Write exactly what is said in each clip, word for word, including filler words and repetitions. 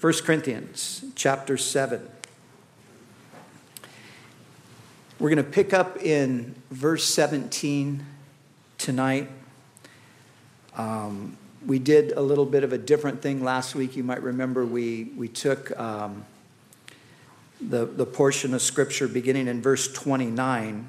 First Corinthians chapter seven. We're going to pick up in verse seventeen tonight. Um, we did a little bit of a different thing last week. You might remember we we took um, the, the portion of Scripture beginning in verse twenty-nine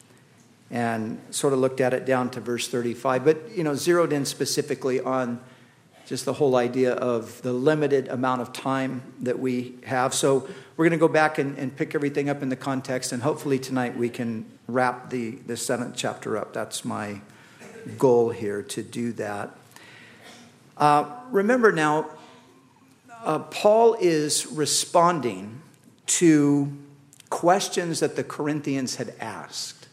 and sort of looked at it down to verse thirty-five, but, you know, zeroed in specifically on just the whole idea of the limited amount of time that we have. So we're going to go back and, and pick everything up in the context, and hopefully tonight we can wrap the, the seventh chapter up. That's my goal here, to do that. Uh, remember now, uh, Paul is responding to questions that the Corinthians had asked.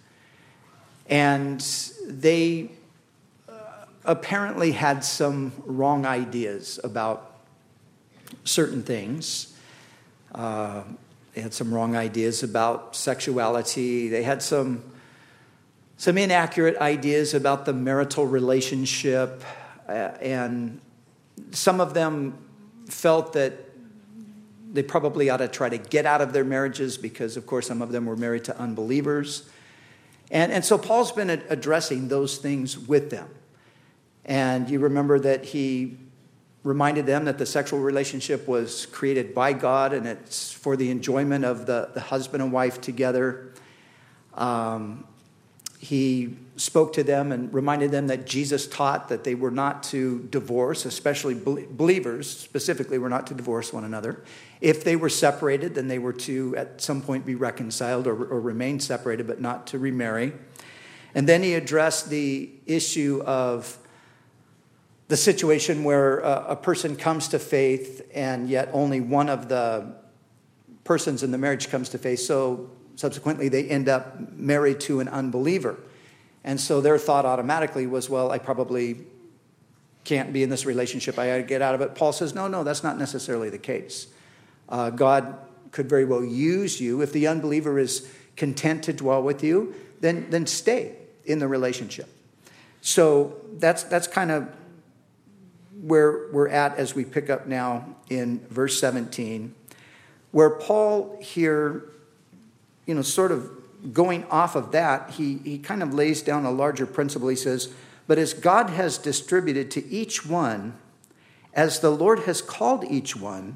And they apparently had some wrong ideas about certain things. Uh, they had some wrong ideas about sexuality. They had some, some inaccurate ideas about the marital relationship. Uh, and some of them felt that they probably ought to try to get out of their marriages because, of course, some of them were married to unbelievers. And, and so Paul's been addressing those things with them. And you remember that he reminded them that the sexual relationship was created by God and it's for the enjoyment of the, the husband and wife together. Um, he spoke to them and reminded them that Jesus taught that they were not to divorce, especially believers specifically were not to divorce one another. If they were separated, then they were to at some point be reconciled or, or remain separated, but not to remarry. And then he addressed the issue of the situation where a, a person comes to faith and yet only one of the persons in the marriage comes to faith. So subsequently they end up married to an unbeliever. And so their thought automatically was, well, I probably can't be in this relationship. I got to get out of it. Paul says, no, no, that's not necessarily the case. Uh, God could very well use you. If the unbeliever is content to dwell with you, then, then stay in the relationship. So that's that's kind of where we're at as we pick up now in verse seventeen, where Paul here, you know, sort of going off of that, he, he kind of lays down a larger principle. He says, but as God has distributed to each one, as the Lord has called each one,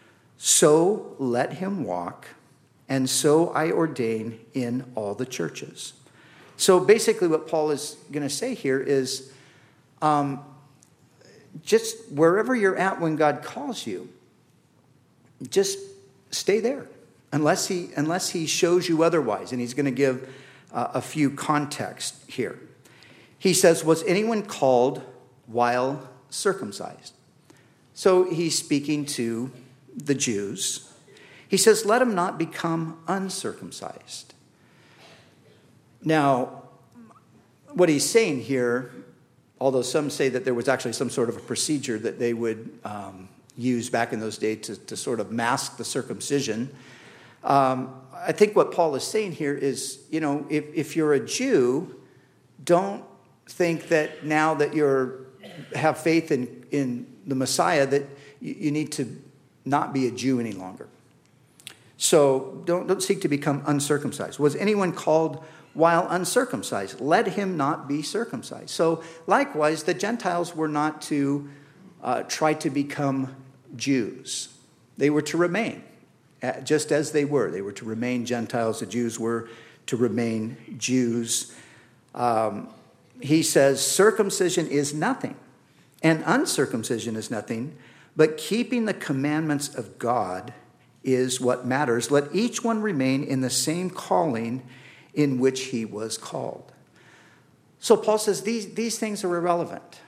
so let him walk, and so I ordain in all the churches. So basically what Paul is going to say here is, um, just wherever you're at when God calls you, just stay there unless he unless he shows you otherwise. And he's going to give uh, a few context here. He says, was anyone called while circumcised? So he's speaking to the Jews. He says, let him not become uncircumcised. Now, what he's saying here, although some say that there was actually some sort of a procedure that they would um, use back in those days to, to sort of mask the circumcision. Um, I think what Paul is saying here is, you know, if, if you're a Jew, don't think that now that you're have faith in, in the Messiah that you, you need to not be a Jew any longer. So don't, don't seek to become uncircumcised. Was anyone called while uncircumcised? Let him not be circumcised. So likewise, the Gentiles were not to uh, try to become Jews. They were to remain uh, just as they were. They were to remain Gentiles. The Jews were to remain Jews. Um, he says, circumcision is nothing, and uncircumcision is nothing, but keeping the commandments of God is what matters. Let each one remain in the same calling in which he was called. So Paul says these, these things are irrelevant.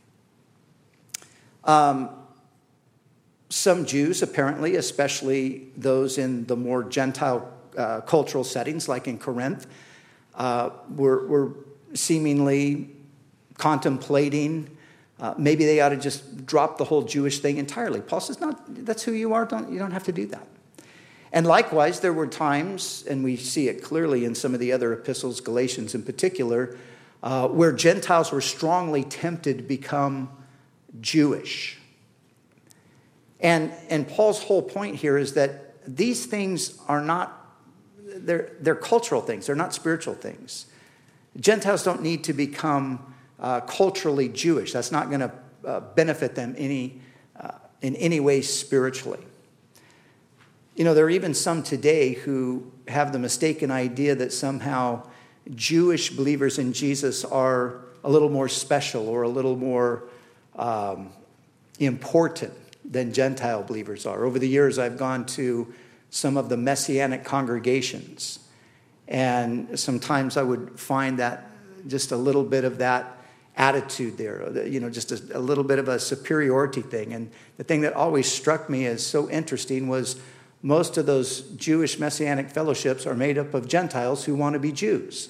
Um, some Jews, apparently, especially those in the more Gentile uh, cultural settings, like in Corinth, uh, were, were seemingly contemplating uh, maybe they ought to just drop the whole Jewish thing entirely. Paul says, no, that's who you are. Don't, you don't have to do that. And likewise, there were times, and we see it clearly in some of the other epistles, Galatians in particular, uh, where Gentiles were strongly tempted to become Jewish. And, and Paul's whole point here is that these things are not, they're, they're cultural things. They're not spiritual things. Gentiles don't need to become uh, culturally Jewish. That's not going to uh, benefit them any uh, in any way spiritually. You know, there are even some today who have the mistaken idea that somehow Jewish believers in Jesus are a little more special or a little more um, important than Gentile believers are. Over the years, I've gone to some of the Messianic congregations, and sometimes I would find that just a little bit of that attitude there, you know, just a, a little bit of a superiority thing. And the thing that always struck me as so interesting was most of those Jewish Messianic fellowships are made up of Gentiles who want to be Jews.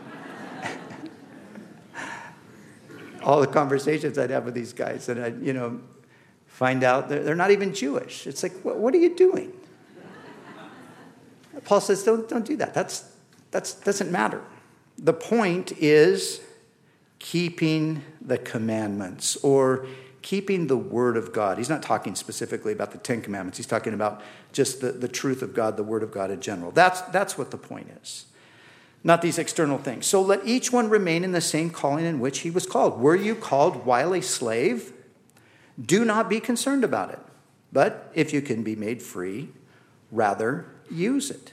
All the conversations I'd have with these guys, and I'd, you know, find out they're, they're not even Jewish. It's like, what, what are you doing? Paul says, don't, don't do that. That's, that's doesn't matter. The point is keeping the commandments or keeping the word of God. He's not talking specifically about the Ten Commandments. He's talking about just the, the truth of God, the word of God in general. That's, that's what the point is. Not these external things. So let each one remain in the same calling in which he was called. Were you called while a slave? Do not be concerned about it. But if you can be made free, rather use it.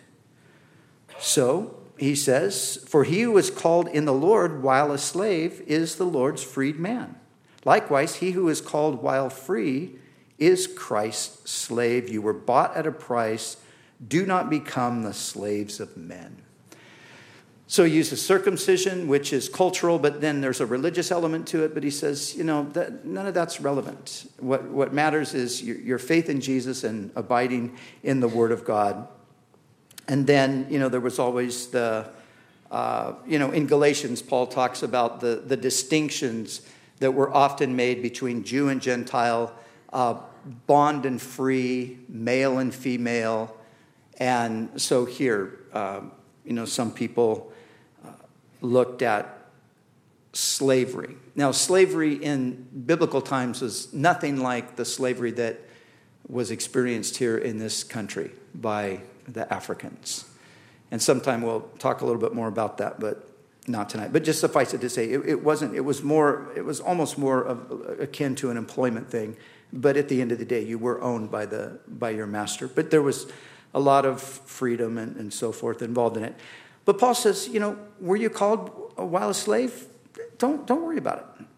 So he says, for he who was called in the Lord while a slave is the Lord's freed man. Likewise, he who is called while free is Christ's slave. You were bought at a price. Do not become the slaves of men. So he uses circumcision, which is cultural, but then there's a religious element to it. But he says, you know, that, none of that's relevant. What, what matters is your, your faith in Jesus and abiding in the Word of God. And then, you know, there was always the, uh, you know, in Galatians, Paul talks about the, the distinctions that were often made between Jew and Gentile, uh, bond and free, male and female. And so here, uh, you know, some people looked at slavery. Now, slavery in biblical times was nothing like the slavery that was experienced here in this country by the Africans. And sometime we'll talk a little bit more about that, but not tonight. But just suffice it to say, it, it wasn't, it was more, it was almost more of, akin to an employment thing. But at the end of the day, you were owned by the by your master. But there was a lot of freedom and, and so forth involved in it. But Paul says, you know, were you called while a slave? Don't, don't worry about it.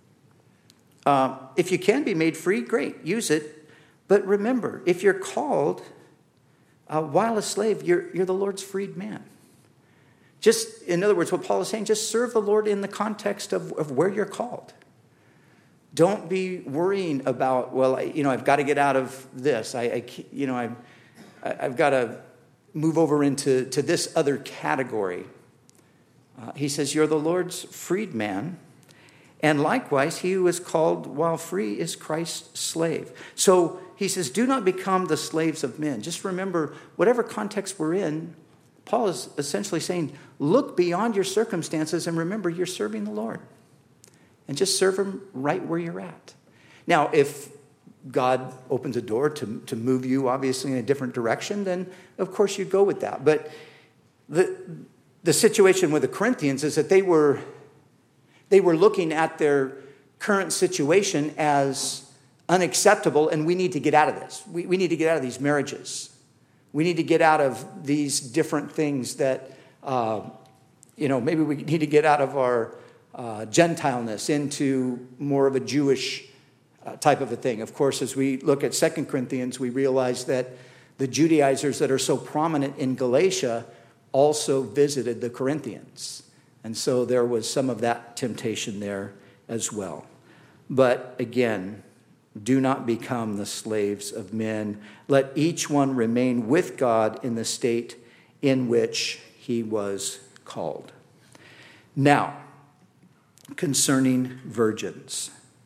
Uh, if you can be made free, great, use it. But remember, if you're called uh, while a slave, you're, you're the Lord's freed man. Just, in other words, what Paul is saying, just serve the Lord in the context of, of where you're called. Don't be worrying about, well, I, you know, I've got to get out of this. I, I you know, I, I've got to move over into to this other category. Uh, he says, you're the Lord's freed man. And likewise, he who is called while free is Christ's slave. So he says, do not become the slaves of men. Just remember, whatever context we're in, Paul is essentially saying, look beyond your circumstances and remember you're serving the Lord. And just serve him right where you're at. Now, if God opens a door to, to move you, obviously, in a different direction, then, of course, you go with that. But the, the situation with the Corinthians is that they were, they were looking at their current situation as unacceptable, and we need to get out of this. We, we need to get out of these marriages. We need to get out of these different things that, uh, you know, maybe we need to get out of our uh, Gentileness into more of a Jewish uh, type of a thing. Of course, as we look at Second Corinthians, we realize that the Judaizers that are so prominent in Galatia also visited the Corinthians. And so there was some of that temptation there as well. But again, do not become the slaves of men. Let each one remain with God in the state in which he was called. Now, concerning virgins.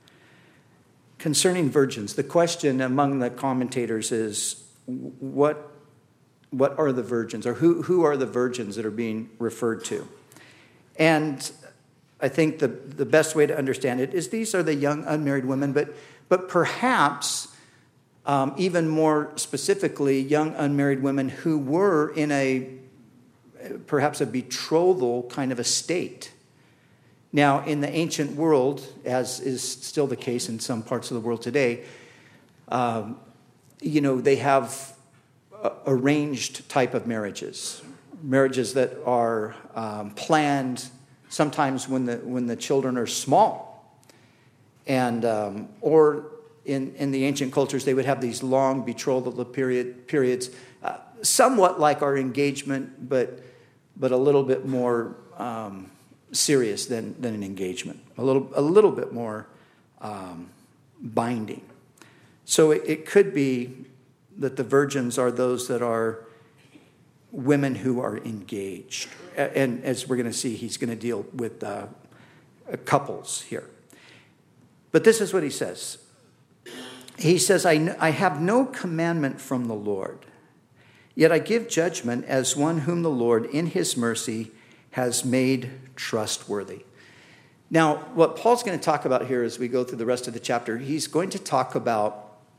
Concerning virgins, the question among the commentators is, what, what are the virgins? Or who, who are the virgins that are being referred to? And I think the, the best way to understand it is these are the young unmarried women, but, but perhaps um, even more specifically, young unmarried women who were in a perhaps a betrothal kind of a state. Now, in the ancient world, as is still the case in some parts of the world today, um, you know, they have uh, arranged type of marriages, marriages that are um, planned sometimes when the when the children are small, and um, or in in the ancient cultures they would have these long betrothal period periods, uh, somewhat like our engagement, but but a little bit more um, serious than than an engagement, a little a little bit more um, binding. So it, it could be that the virgins are those that are women who are engaged. And as we're going to see, he's going to deal with uh, couples here. But this is what he says. He says, I, I have no commandment from the Lord, yet I give judgment as one whom the Lord in his mercy has made trustworthy. Now, what Paul's going to talk about here as we go through the rest of the chapter, he's going to talk about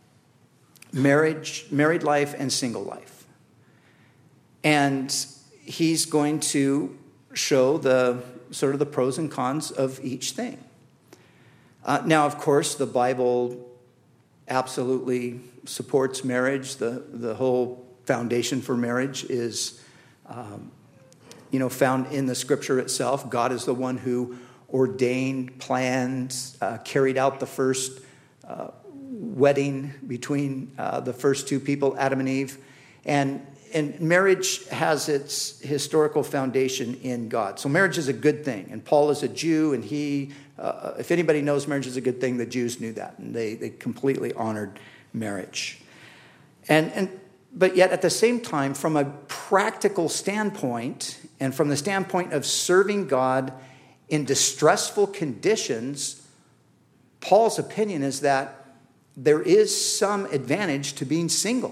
marriage, married life and single life. And he's going to show the sort of the pros and cons of each thing. Uh, now, of course, the Bible absolutely supports marriage. The, the whole foundation for marriage is, um, you know, found in the scripture itself. God is the one who ordained, planned, uh, carried out the first uh, wedding between uh, the first two people, Adam and Eve. And, and marriage has its historical foundation in God. So marriage is a good thing. And Paul is a Jew, and he, uh, if anybody knows marriage is a good thing, the Jews knew that. And they, they completely honored marriage. And, and but yet at the same time, from a practical standpoint, and from the standpoint of serving God in distressful conditions, Paul's opinion is that there is some advantage to being single.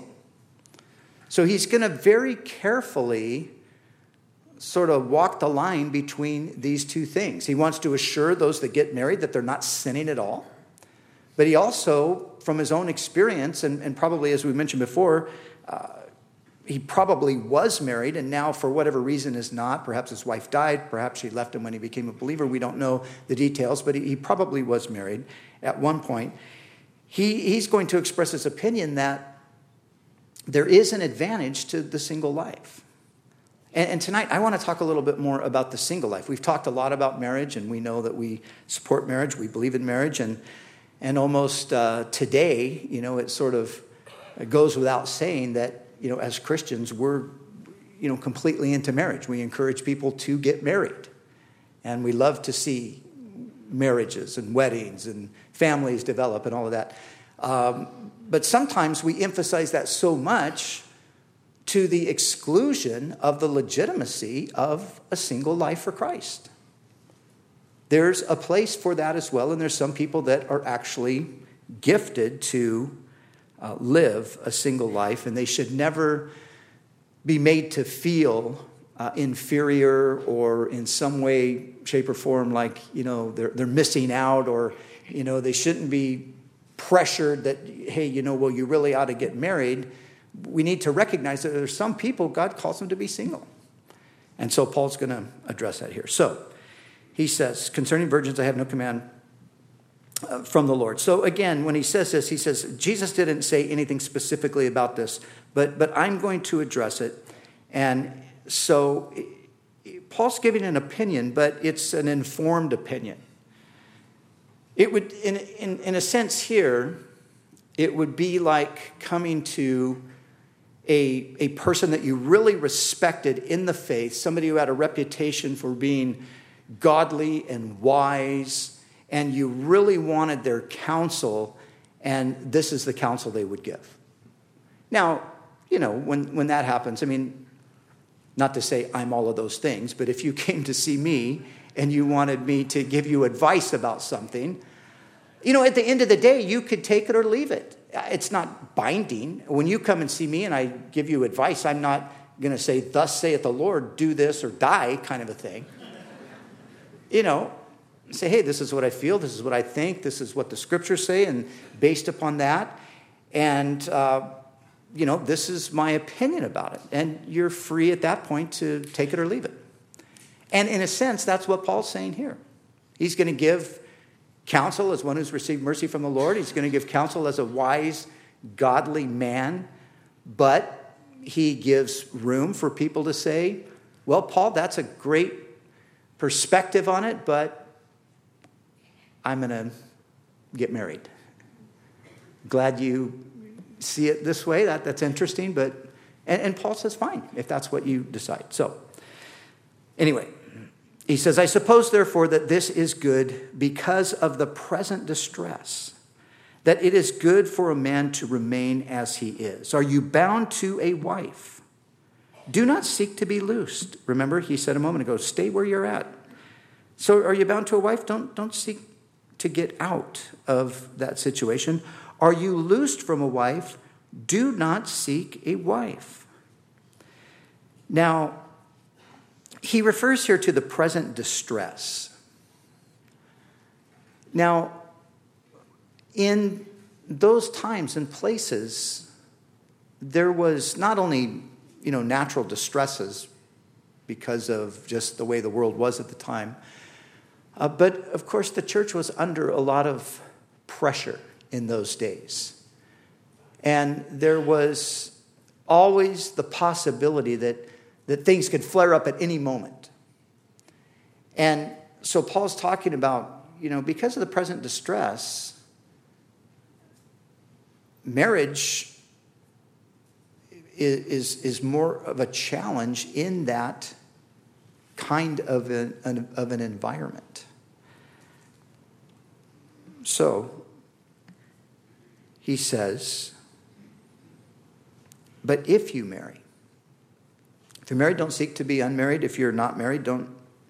So he's going to very carefully sort of walk the line between these two things. He wants to assure those that get married that they're not sinning at all. But he also, from his own experience, and, and probably as we mentioned before, uh, he probably was married and now for whatever reason is not. Perhaps his wife died. Perhaps she left him when he became a believer. We don't know the details, but he, he probably was married at one point. He, he's going to express his opinion that there is an advantage to the single life. And, and tonight, I want to talk a little bit more about the single life. We've talked a lot about marriage, and we know that we support marriage. We believe in marriage. And, and almost uh, today, you know, it sort of it goes without saying that, you know, as Christians, we're, you know, completely into marriage. We encourage people to get married. And we love to see marriages and weddings and families develop and all of that. Um, but sometimes we emphasize that so much to the exclusion of the legitimacy of a single life for Christ. There's a place for that as well, and there's some people that are actually gifted to uh, live a single life, and they should never be made to feel Uh, inferior or in some way, shape, or form like, you know, they're they're missing out, or, you know, they shouldn't be pressured that, hey, you know, well, you really ought to get married. We need to recognize that there's some people God calls them to be single. And so Paul's going to address that here. So he says, concerning virgins, I have no command uh, from the Lord. So again, when he says this, he says, Jesus didn't say anything specifically about this, but but I'm going to address it. And so Paul's giving an opinion, but it's an informed opinion. It would, in, in, in a sense here, it would be like coming to a, a person that you really respected in the faith, somebody who had a reputation for being godly and wise, and you really wanted their counsel, and this is the counsel they would give. Now, you know, when, when that happens, I mean, not to say I'm all of those things, but if you came to see me and you wanted me to give you advice about something, you know, at the end of the day, you could take it or leave it. It's not binding. When you come and see me and I give you advice, I'm not going to say, thus saith the Lord, do this or die kind of a thing. You know, say, hey, this is what I feel. This is what I think. This is what the scriptures say. And based upon that, And, uh, you know, this is my opinion about it. And you're free at that point to take it or leave it. And in a sense, that's what Paul's saying here. He's going to give counsel as one who's received mercy from the Lord. He's going to give counsel as a wise, godly man. But he gives room for people to say, well, Paul, that's a great perspective on it, but I'm going to get married. Glad you see it this way. That, that's interesting. But and, and Paul says, fine, if that's what you decide. So anyway, he says, I suppose, therefore, that this is good because of the present distress, that it is good for a man to remain as he is. Are you bound to a wife? Do not seek to be loosed. Remember, he said a moment ago, stay where you're at. So are you bound to a wife? Don't, don't seek to get out of that situation. Are you loosed from a wife? Do not seek a wife. Now, he refers here to the present distress. Now, in those times and places, there was not only, you know, natural distresses because of just the way the world was at the time, uh, but of course the church was under a lot of pressure in those days. And there was always the possibility that that things could flare up at any moment. And so Paul's talking about, you know, because of the present distress, marriage is, is, is more of a challenge in that kind of an, an, of an environment. So he says, but if you marry, if you're married, don't seek to be unmarried. If you're not married, don't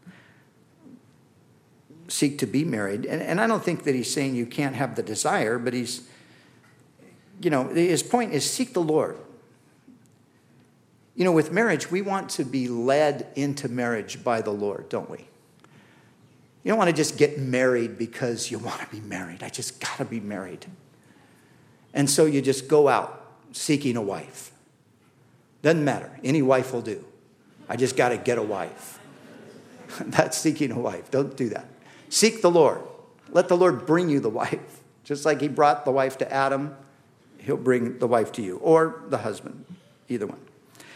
seek to be married. And, and I don't think that he's saying you can't have the desire, but he's, you know, his point is seek the Lord. You know, with marriage, we want to be led into marriage by the Lord, don't we? You don't want to just get married because you want to be married. I just got to be married. And so you just go out seeking a wife. Doesn't matter. Any wife will do. I just got to get a wife. That's seeking a wife. Don't do that. Seek the Lord. Let the Lord bring you the wife. Just like he brought the wife to Adam, he'll bring the wife to you. Or the husband. Either one.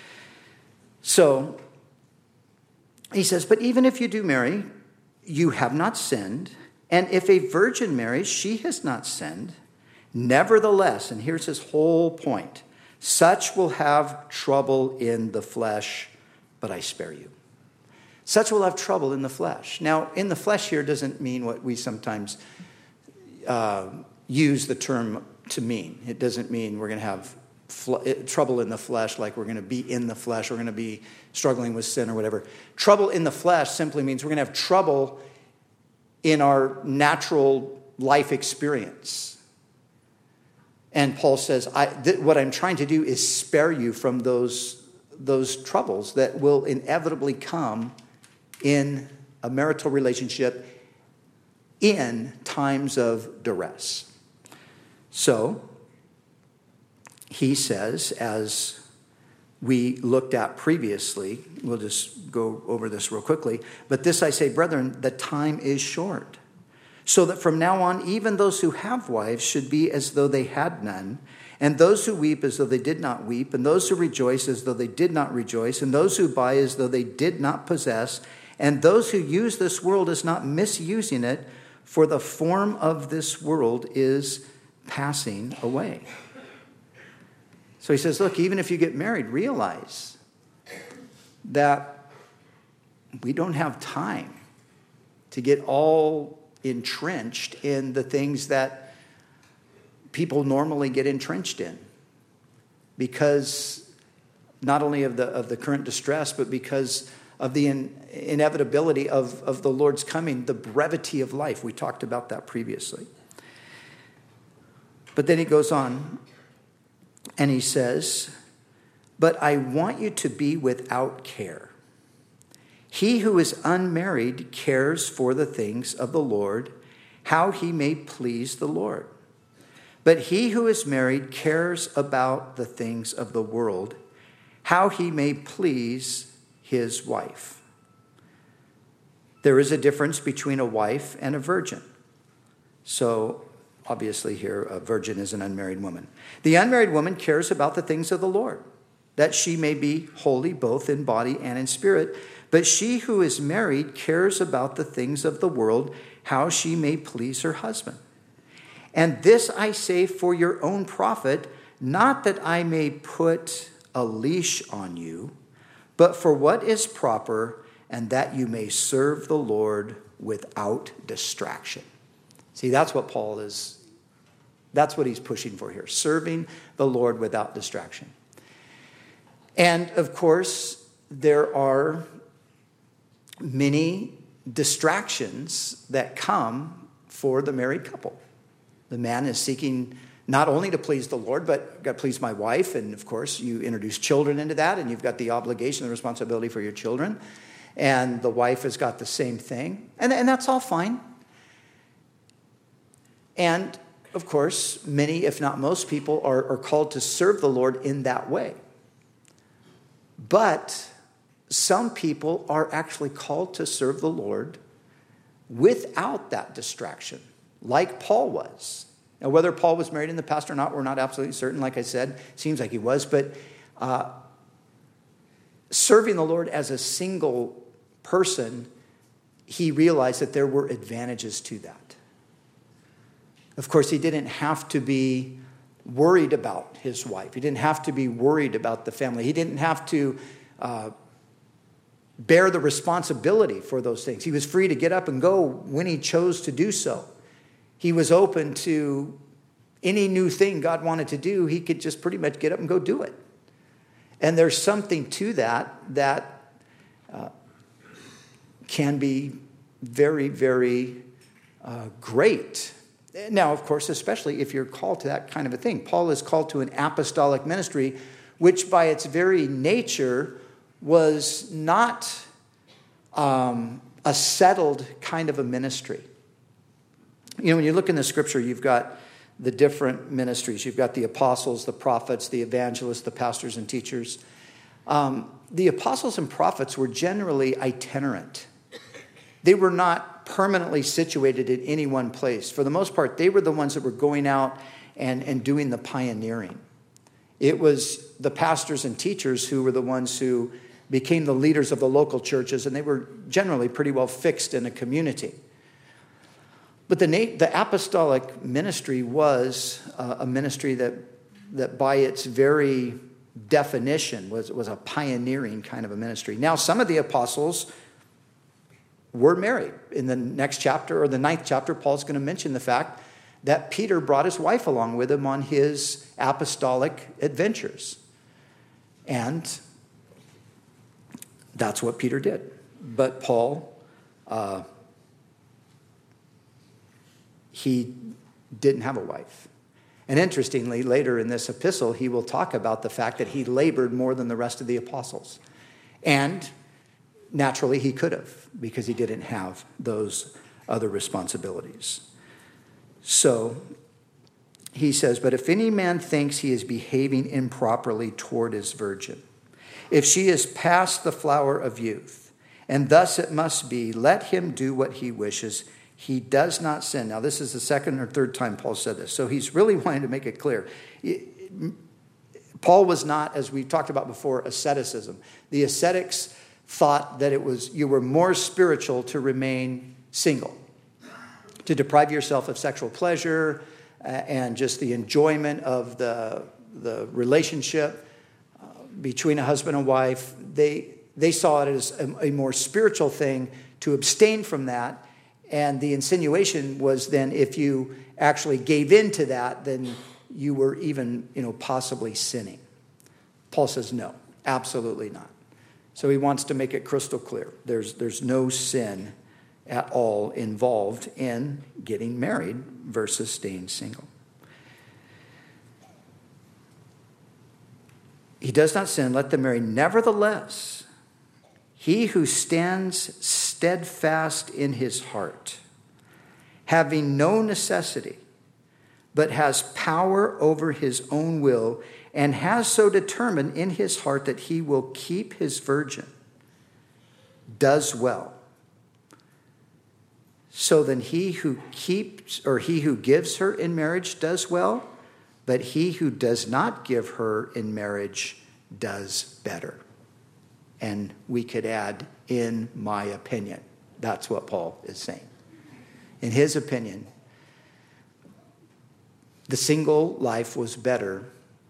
So, he says, but even if you do marry, you have not sinned. And if a virgin marries, she has not sinned. Nevertheless, and here's his whole point, such will have trouble in the flesh, but I spare you. Such will have trouble in the flesh. Now, in the flesh here doesn't mean what we sometimes uh, use the term to mean. It doesn't mean we're going to have fl- trouble in the flesh, like we're going to be in the flesh, we're going to be struggling with sin or whatever. Trouble in the flesh simply means we're going to have trouble in our natural life experience. And Paul says, I, th- what I'm trying to do is spare you from those, those troubles that will inevitably come in a marital relationship in times of duress. So, he says, as we looked at previously, we'll just go over this real quickly, but this I say, brethren, the time is short. So that from now on, even those who have wives should be as though they had none, and those who weep as though they did not weep, and those who rejoice as though they did not rejoice, and those who buy as though they did not possess, and those who use this world as not misusing it, for the form of this world is passing away. So he says, look, even if you get married, realize that we don't have time to get all entrenched in the things that people normally get entrenched in, because not only of the of the current distress, but because of the in, inevitability of, of the Lord's coming, the brevity of life. We talked about that previously. But then he goes on and he says, but I want you to be without care. He who is unmarried cares for the things of the Lord, how he may please the Lord. But he who is married cares about the things of the world, how he may please his wife. There is a difference between a wife and a virgin. So, obviously here, a virgin is an unmarried woman. The unmarried woman cares about the things of the Lord, that she may be holy both in body and in spirit. But she who is married cares about the things of the world, how she may please her husband. And this I say for your own profit, not that I may put a leash on you, but for what is proper, and that you may serve the Lord without distraction. See, that's what Paul is, that's what he's pushing for here, serving the Lord without distraction. And of course, there are many distractions that come for the married couple. The man is seeking not only to please the Lord, but got to please my wife. And of course, you introduce children into that, and you've got the obligation, the responsibility for your children. And the wife has got the same thing. And, and that's all fine. And of course, many, if not most people, are, are called to serve the Lord in that way. But some people are actually called to serve the Lord without that distraction, like Paul was. Now, whether Paul was married in the past or not, we're not absolutely certain. Like I said, seems like he was. But uh, serving the Lord as a single person, he realized that there were advantages to that. Of course, he didn't have to be worried about his wife. He didn't have to be worried about the family. He didn't have to uh, bear the responsibility for those things. He was free to get up and go when he chose to do so. He was open to any new thing God wanted to do. He could just pretty much get up and go do it. And there's something to that that uh, can be very, very uh, great. Now, of course, especially if you're called to that kind of a thing. Paul is called to an apostolic ministry, which by its very nature was not um, a settled kind of a ministry. You know, when you look in the scripture, you've got the different ministries. You've got the apostles, the prophets, the evangelists, the pastors and teachers. Um, the apostles and prophets were generally itinerant. They were not permanently situated in any one place. For the most part, they were the ones that were going out and, and doing the pioneering. It was the pastors and teachers who were the ones who became the leaders of the local churches, and they were generally pretty well fixed in a community. But the, the apostolic ministry was uh, a ministry that, that by its very definition was, was a pioneering kind of a ministry. Now, some of the apostles were married. In the next chapter, or the ninth chapter, Paul's going to mention the fact that Peter brought his wife along with him on his apostolic adventures. And that's what Peter did. But Paul, uh, he didn't have a wife. And interestingly, later in this epistle, he will talk about the fact that he labored more than the rest of the apostles. And naturally, he could have, because he didn't have those other responsibilities. So he says, but if any man thinks he is behaving improperly toward his virgin, if she is past the flower of youth, and thus it must be, let him do what he wishes. He does not sin. Now, this is the second or third time Paul said this. So he's really wanting to make it clear. Paul was not, as we talked about before, asceticism. The ascetics thought that it was you were more spiritual to remain single, to deprive yourself of sexual pleasure uh, and just the enjoyment of the, the relationship uh, between a husband and wife. They, they saw it as a, a more spiritual thing to abstain from that. And the insinuation was then if you actually gave in to that, then you were even, you know, possibly sinning. Paul says, no, absolutely not. So he wants to make it crystal clear. There's, there's no sin at all involved in getting married versus staying single. He does not sin, let them marry. Nevertheless, he who stands steadfast in his heart, having no necessity, but has power over his own will, and has so determined in his heart that he will keep his virgin, does well. So then he who keeps, or he who gives her in marriage does well, but he who does not give her in marriage does better. And we could add, in my opinion. That's what Paul is saying. In his opinion, the single life was better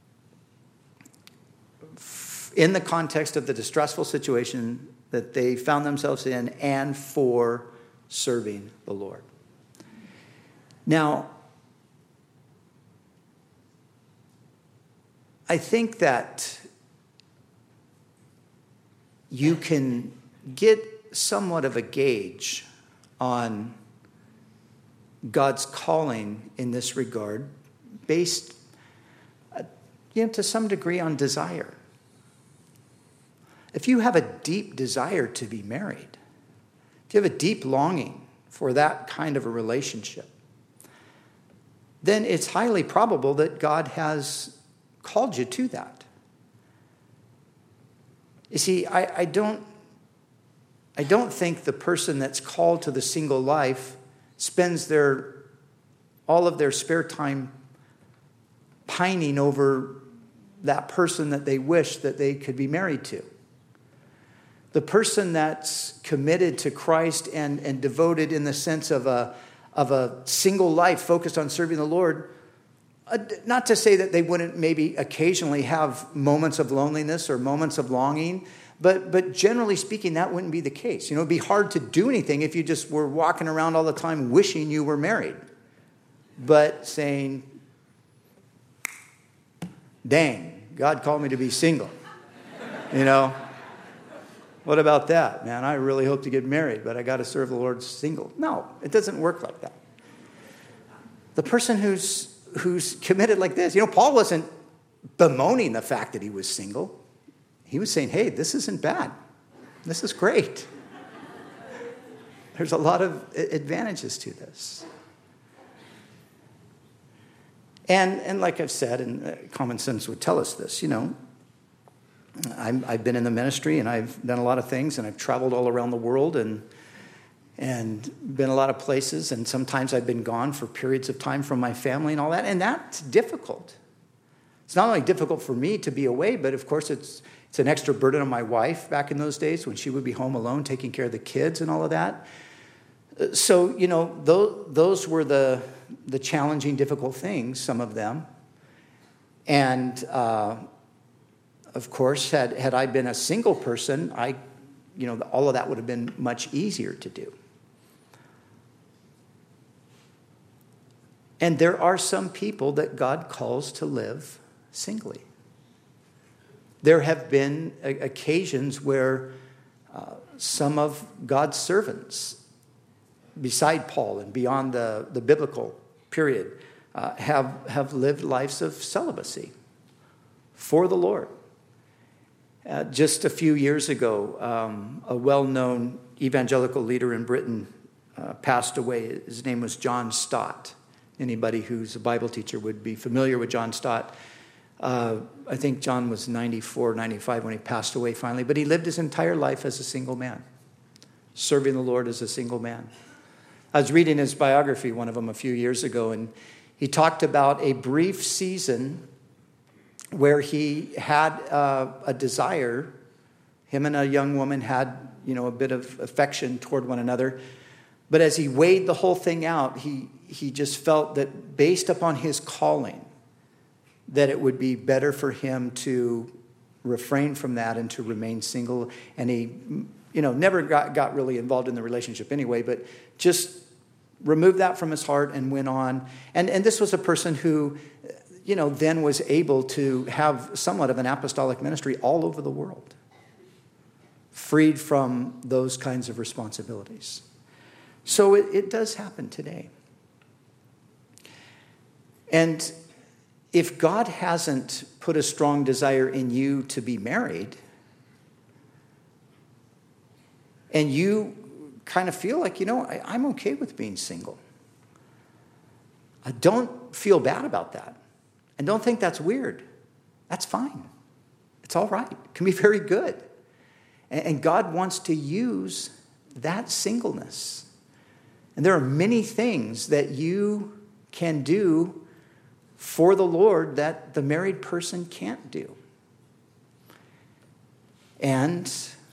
in the context of the distressful situation that they found themselves in and for serving the Lord. Now, I think that you can get somewhat of a gauge on God's calling in this regard based, uh, you know, to some degree on desire. If you have a deep desire to be married, if you have a deep longing for that kind of a relationship, then it's highly probable that God has called you to that. You see, I, I don't I don't think the person that's called to the single life spends their all of their spare time pining over that person that they wish that they could be married to. The person that's committed to Christ and, and devoted in the sense of a, of a single life focused on serving the Lord, uh, not to say that they wouldn't maybe occasionally have moments of loneliness or moments of longing, but, but generally speaking, that wouldn't be the case. You know, it'd be hard to do anything if you just were walking around all the time wishing you were married, but saying, dang, God called me to be single, you know. What about that? Man, I really hope to get married, but I got to serve the Lord single. No, it doesn't work like that. The person who's who's committed like this, you know, Paul wasn't bemoaning the fact that he was single. He was saying, hey, this isn't bad. This is great. There's a lot of advantages to this. And, and like I've said, and common sense would tell us this, you know, I'm, I've been in the ministry and I've done a lot of things and I've traveled all around the world and and been a lot of places, and sometimes I've been gone for periods of time from my family and all that, and that's difficult. It's not only difficult for me to be away, but of course it's it's an extra burden on my wife back in those days when she would be home alone taking care of the kids and all of that. So, you know, those, those were the, the challenging, difficult things, some of them. And uh Of course, had, had I been a single person, I, you know, all of that would have been much easier to do. And there are some people that God calls to live singly. There have been occasions where uh, some of God's servants, beside Paul and beyond the, the biblical period, uh, have, have lived lives of celibacy for the Lord. Uh, just a few years ago, um, a well-known evangelical leader in Britain uh, passed away. His name was John Stott. Anybody who's a Bible teacher would be familiar with John Stott. Uh, I think John was ninety-four, ninety-five when he passed away finally, but he lived his entire life as a single man, serving the Lord as a single man. I was reading his biography, one of them, a few years ago, and he talked about a brief season where he had uh, a desire, him and a young woman had, you know, a bit of affection toward one another. But as he weighed the whole thing out, he, he just felt that based upon his calling, that it would be better for him to refrain from that and to remain single. And he, you know, never got, got really involved in the relationship anyway, but just removed that from his heart and went on. And, and this was a person who, you know, then was able to have somewhat of an apostolic ministry all over the world, freed from those kinds of responsibilities. So it, it does happen today. And if God hasn't put a strong desire in you to be married, and you kind of feel like, you know, I, I'm okay with being single, Uh, don't feel bad about that. And don't think that's weird. That's fine. It's all right. It can be very good. And, and God wants to use that singleness. And there are many things that you can do for the Lord that the married person can't do. And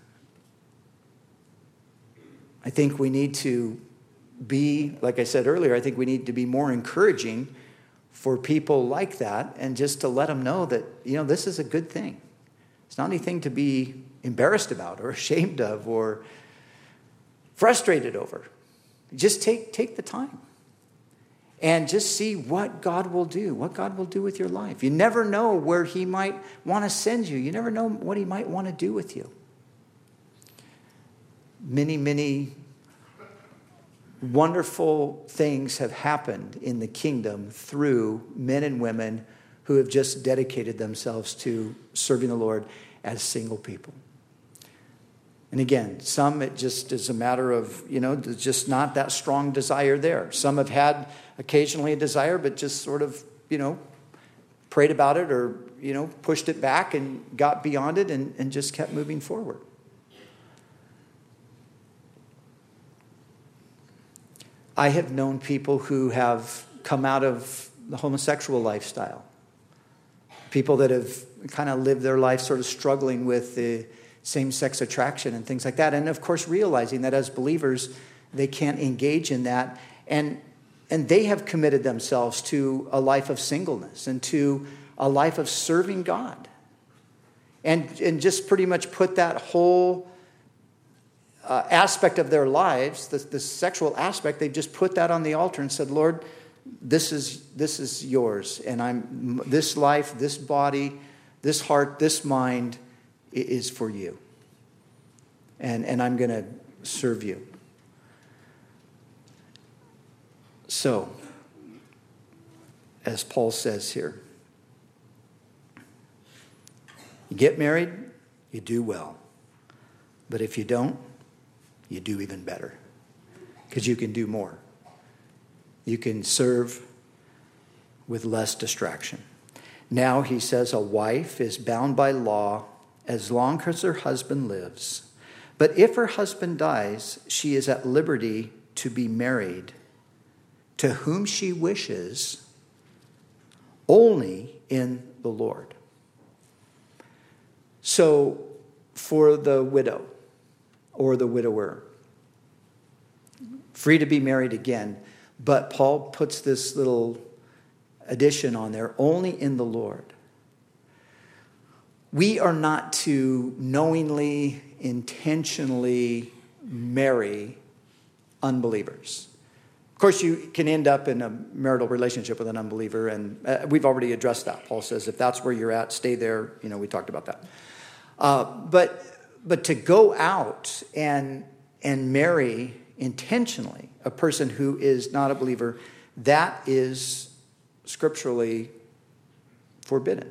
I think we need to be, like I said earlier, I think we need to be more encouraging for people like that, and just to let them know that, you know, this is a good thing. It's not anything to be embarrassed about or ashamed of or frustrated over. Just take, take the time and just see what God will do, what God will do with your life. You never know where he might want to send you. You never know what he might want to do with you. Many, many wonderful things have happened in the kingdom through men and women who have just dedicated themselves to serving the Lord as single people. And again, some it just is a matter of, you know, there's just not that strong desire there. Some have had occasionally a desire, but just sort of, you know, prayed about it or, you know, pushed it back and got beyond it and, and just kept moving forward. I have known people who have come out of the homosexual lifestyle. People that have kind of lived their life sort of struggling with the same-sex attraction and things like that. And of course, realizing that as believers, they can't engage in that. And, and they have committed themselves to a life of singleness and to a life of serving God. And, and just pretty much put that whole Uh, aspect of their lives, the, the sexual aspect, they've just put that on the altar and said, Lord, this is this is yours, and I'm this life, this body, this heart, this mind is for you, and and I'm going to serve you. So, as Paul says here, you get married, you do well, but if you don't, you do even better, because you can do more. You can serve with less distraction. Now, he says, a wife is bound by law as long as her husband lives. But if her husband dies, she is at liberty to be married to whom she wishes, only in the Lord. So, for the widow, or the widower, free to be married again. But Paul puts this little addition on there, only in the Lord. We are not to knowingly, intentionally marry unbelievers. Of course, you can end up in a marital relationship with an unbeliever, and uh, we've already addressed that. Paul says, if that's where you're at, stay there. You know, we talked about that. Uh, but But to go out and and marry intentionally a person who is not a believer, that is scripturally forbidden.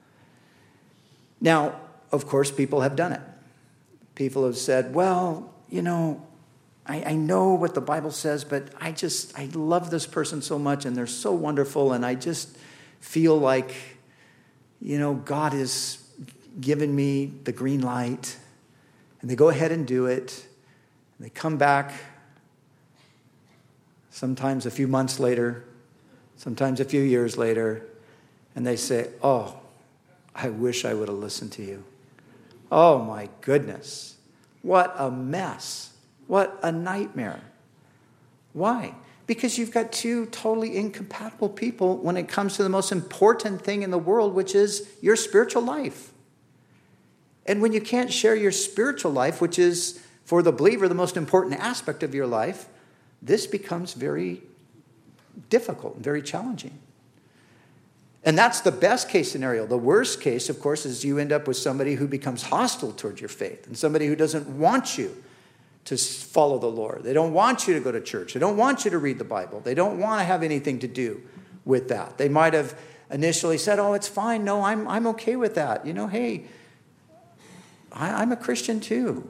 Now, of course, people have done it. People have said, well, you know, I, I know what the Bible says, but I just, I love this person so much, and they're so wonderful, and I just feel like, you know, God has given me the green light. And they go ahead and do it. And they come back sometimes a few months later, sometimes a few years later, and they say, oh, I wish I would have listened to you. Oh, my goodness. What a mess. What a nightmare. Why? Because you've got two totally incompatible people when it comes to the most important thing in the world, which is your spiritual life. And when you can't share your spiritual life, which is, for the believer, the most important aspect of your life, this becomes very difficult and very challenging. And that's the best case scenario. The worst case, of course, is you end up with somebody who becomes hostile towards your faith and somebody who doesn't want you to follow the Lord. They don't want you to go to church. They don't want you to read the Bible. They don't want to have anything to do with that. They might have initially said, oh, it's fine. No, I'm I'm okay with that. You know, hey, I'm a Christian too.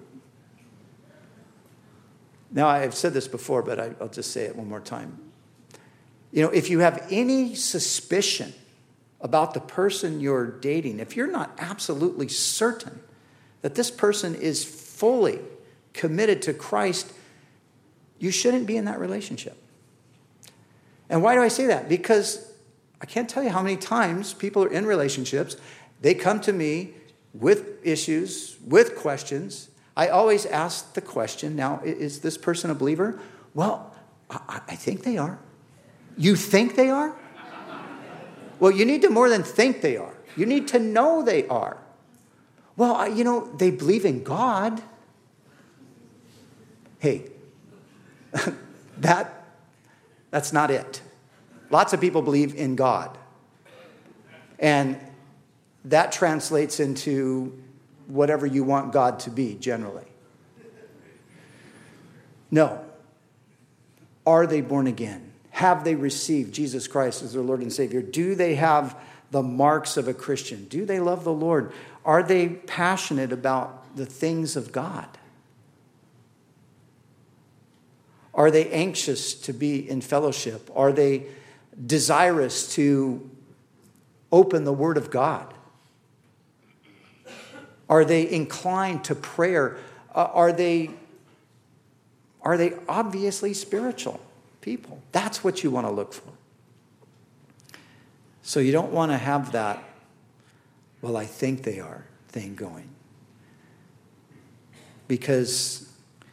Now, I've said this before, but I'll just say it one more time. You know, if you have any suspicion about the person you're dating, if you're not absolutely certain that this person is fully committed to Christ, you shouldn't be in that relationship. And why do I say that? Because I can't tell you how many times people are in relationships. They come to me with issues, with questions. I always ask the question, now, is this person a believer? Well, I, I think they are. You think they are? Well, you need to more than think they are. You need to know they are. Well, I, you know, they believe in God. Hey, that that's not it. Lots of people believe in God. And that translates into whatever you want God to be, generally. No. Are they born again? Have they received Jesus Christ as their Lord and Savior? Do they have the marks of a Christian? Do they love the Lord? Are they passionate about the things of God? Are they anxious to be in fellowship? Are they desirous to open the Word of God? Are they inclined to prayer? Uh, are they, are they obviously spiritual people? That's what you want to look for. So you don't want to have that, well, I think they are, thing going. Because,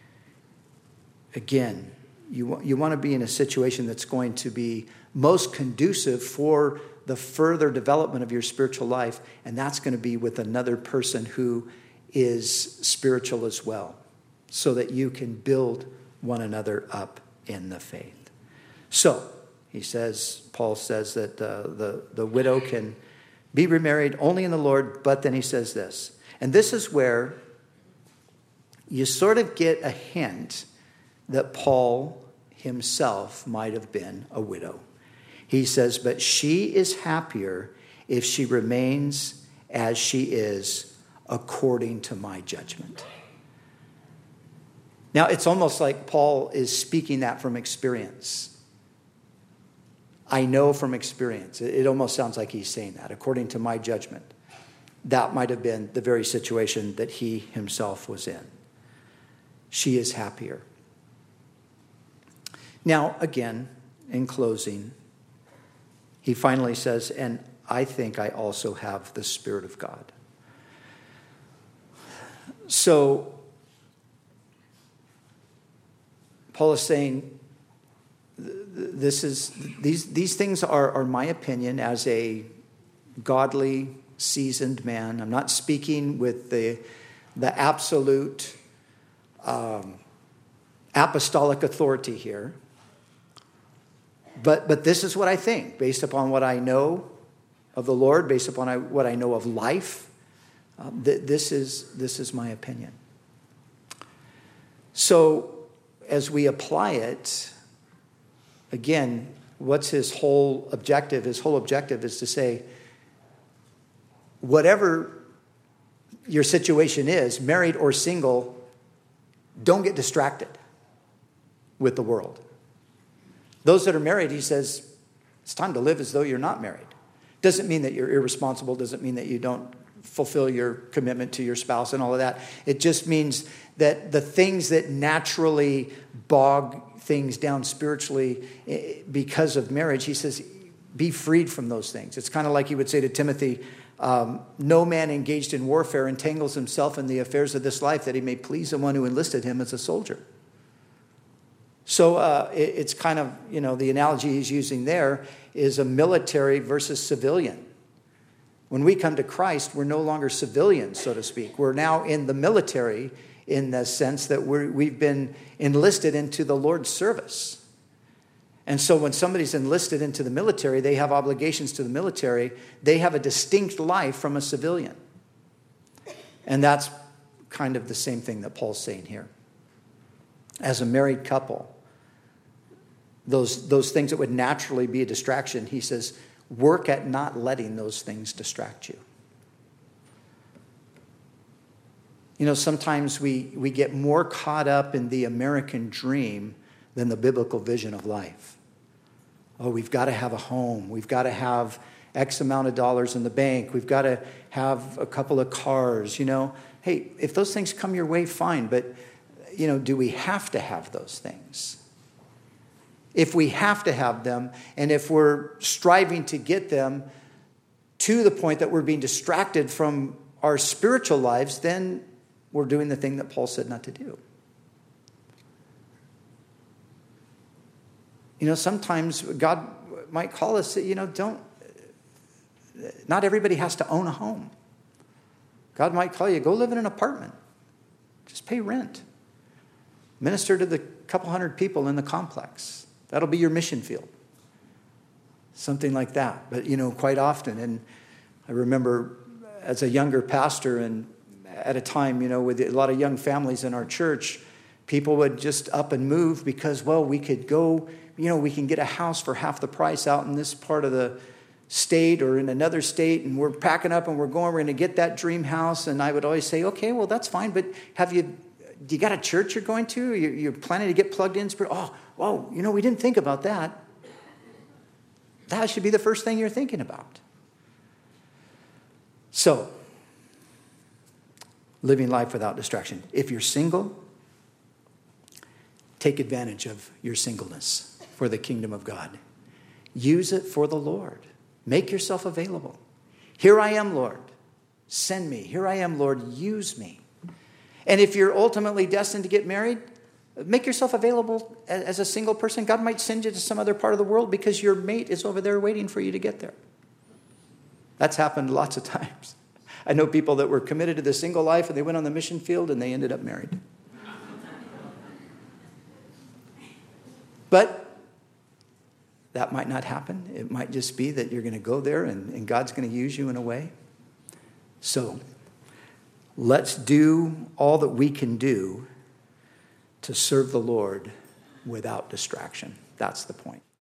again, you, you want to be in a situation that's going to be most conducive for the further development of your spiritual life, and that's going to be with another person who is spiritual as well, so that you can build one another up in the faith. So, he says, Paul says that uh, the, the widow can be remarried only in the Lord, but then he says this, and this is where you sort of get a hint that Paul himself might have been a widow. He says, but she is happier if she remains as she is according to my judgment. Now, it's almost like Paul is speaking that from experience. I know from experience. It almost sounds like he's saying that, according to my judgment. That might have been the very situation that he himself was in. She is happier. Now, again, in closing, he finally says, and I think I also have the Spirit of God. So, Paul is saying, this is these these things are, are my opinion as a godly, seasoned man. I'm not speaking with the, the absolute um, apostolic authority here. But but this is what I think, based upon what I know of the Lord, based upon what I know of life. Um, th- this is this is my opinion. So as we apply it, again, what's his whole objective? His whole objective is to say, whatever your situation is, married or single, don't get distracted with the world. Those that are married, he says, it's time to live as though you're not married. Doesn't mean that you're irresponsible. Doesn't mean that you don't fulfill your commitment to your spouse and all of that. It just means that the things that naturally bog things down spiritually because of marriage, he says, be freed from those things. It's kind of like he would say to Timothy, um, no man engaged in warfare entangles himself in the affairs of this life that he may please the one who enlisted him as a soldier. So uh, it, it's kind of, you know, the analogy he's using there is a military versus civilian. When we come to Christ, we're no longer civilians, so to speak. We're now in the military in the sense that we're, we've been enlisted into the Lord's service. And so when somebody's enlisted into the military, they have obligations to the military. They have a distinct life from a civilian. And that's kind of the same thing that Paul's saying here. As a married couple, those, those things that would naturally be a distraction, he says, work at not letting those things distract you. You know, sometimes we, we get more caught up in the American dream than the biblical vision of life. Oh, we've got to have a home. We've got to have X amount of dollars in the bank. We've got to have a couple of cars, you know. Hey, if those things come your way, fine. But, you know, do we have to have those things? If we have to have them, and if we're striving to get them to the point that we're being distracted from our spiritual lives, then we're doing the thing that Paul said not to do. You know, sometimes God might call us, you know, don't, not everybody has to own a home. God might call you, go live in an apartment. Just pay rent. Minister to the couple hundred people in the complex. That'll be your mission field. Something like that. But, you know, quite often, and I remember as a younger pastor and at a time, you know, with a lot of young families in our church, people would just up and move because, well, we could go, you know, we can get a house for half the price out in this part of the state or in another state, and we're packing up and we're going, we're going to get that dream house. And I would always say, okay, well, that's fine, but have you, do you got a church you're going to? You're, you're planning to get plugged in? Oh, whoa, you know, we didn't think about that. That should be the first thing you're thinking about. So, living life without distraction. If you're single, take advantage of your singleness for the kingdom of God. Use it for the Lord. Make yourself available. Here I am, Lord. Send me. Here I am, Lord. Use me. And if you're ultimately destined to get married, make yourself available as a single person. God might send you to some other part of the world because your mate is over there waiting for you to get there. That's happened lots of times. I know people that were committed to the single life and they went on the mission field and they ended up married. But that might not happen. It might just be that you're going to go there and, and God's going to use you in a way. So let's do all that we can do to serve the Lord without distraction. That's the point.